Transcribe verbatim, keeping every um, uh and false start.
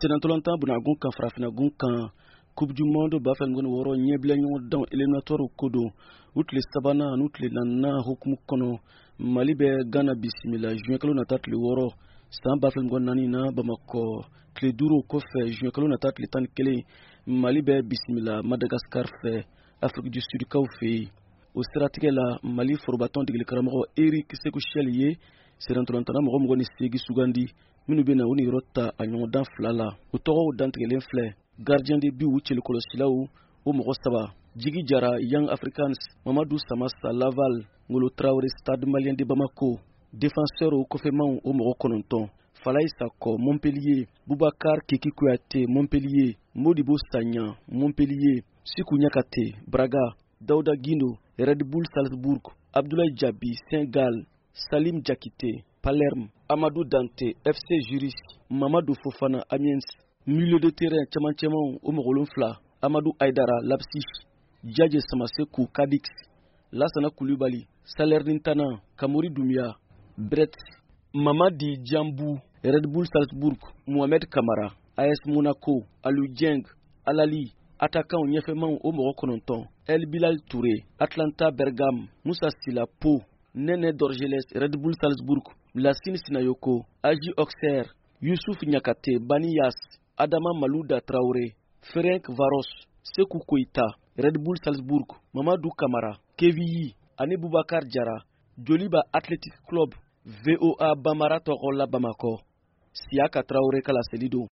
Sénatolanta Bunagun kan Farafinagun kan Coupe du Monde Bafengun Woro Nyeblagnon dans éliminatoire Kodo outre les Sabana outre les Nana Hukumu Kono Mali be Ghana bisimila juin kalo natat le Woro San Bafengun Nanina Bamako Clé Duro Kofe juin kalo natat le Tan Kele Mali be bisimila Madagascar fe Afrique du Sud Kaufe au stratégie la Mali forbaton de Karamo Eric Sekou Chelier Sénatolanta Mogo Mogo ni Segi Sugandi minu bena uni rota anyon dan flala o togo dantigelen flɛ gardien de but wucele kolosilaw o mogo saba Jigi Jara Young Africans Mamadou Samassa Laval Ngolo Traoré Stade Malien de Bamako défenseur au Kofeman o mogo kononton Falaye Sako Montpellier Boubacar Keki Kouyaté Montpellier Modibo Sagna Montpellier Sikou Nyakate Braga Daouda Guindo Red Bull Salzbourg Abdoulaye Diaby Saint-Gall Salim Diakité Palerme, Amadou Dante, F C Juris, Mamadou Fofana, Amiens, milieu de terrain, Tchaman Omogolon Fla, Amadou Aydara, Lapsich, Djadje Samasekou, Cadix, Lassana Koulibaly, Salernitana, Kamori Doumia, Brett, Mamadi Djambou, Red Bull Salzbourg, Mohamed Kamara, A S Monaco, Alou Dieng, Alali, attaquant Nyefeman Omogo Kononton, El Bilal Touré, Atlanta Bergame, Moussa Sila Po, Nene Dorgeles, Red Bull Salzbourg, Lassine Sinayoko, Aji Auxerre, Youssouf Nyakate, Bani Yass, Adama Malouda Traoré, Ferenc Varos, Sekou Koita, Red Bull Salzbourg, Mamadou Kamara, Keviyi, Ane Boubacar Diarra, Joliba Athletic Club, V O A Bamara Torola Bamako, Siaka Traoré Kala Selido.